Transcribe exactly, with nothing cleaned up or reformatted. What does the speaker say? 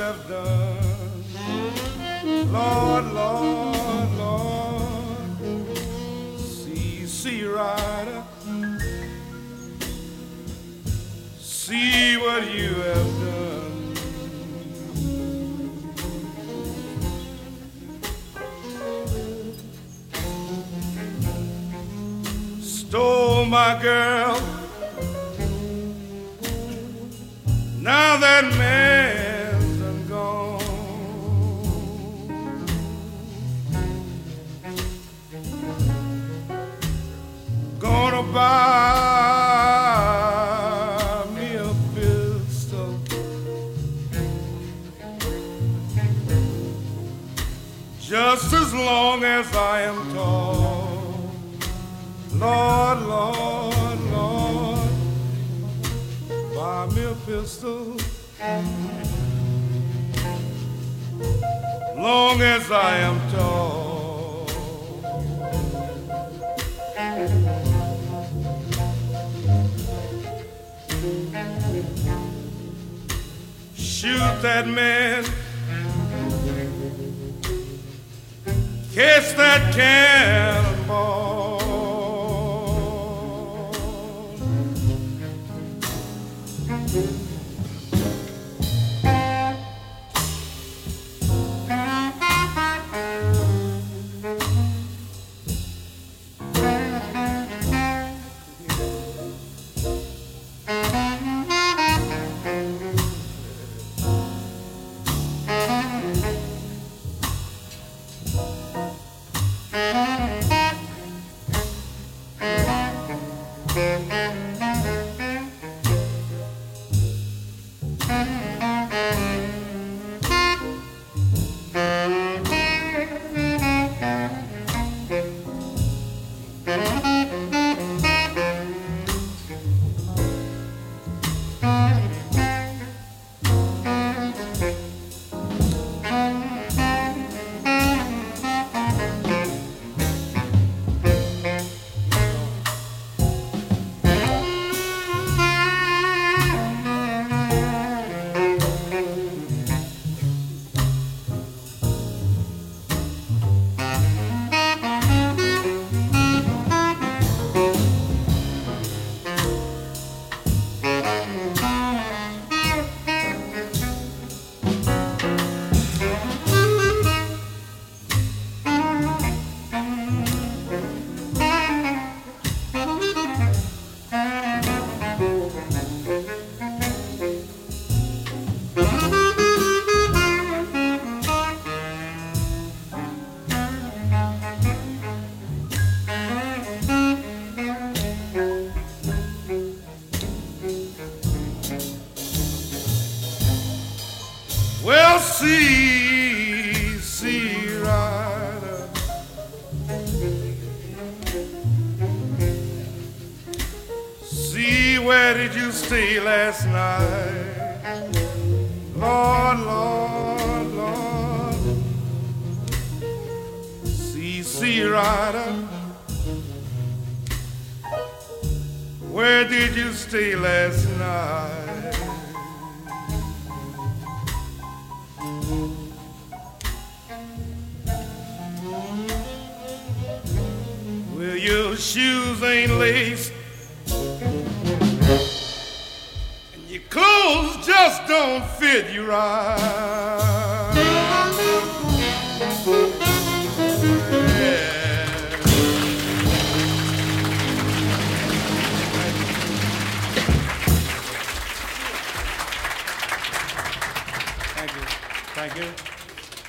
have done. Lord, Lord, Lord, see, see, rider, see what you have done. Stole my girl, now that man's done gone. Gonna buy me a pistol, just as long as I am tall. Lord, Lord, Lord, buy me a pistol, long as I am tall. Shoot that man, catch that cannonball. Well, see, see, rider, see, where did you stay last night? Lord, Lord, Lord, see, see, rider, where did you stay last night? Well, your shoes ain't laced, and your clothes just don't fit you right.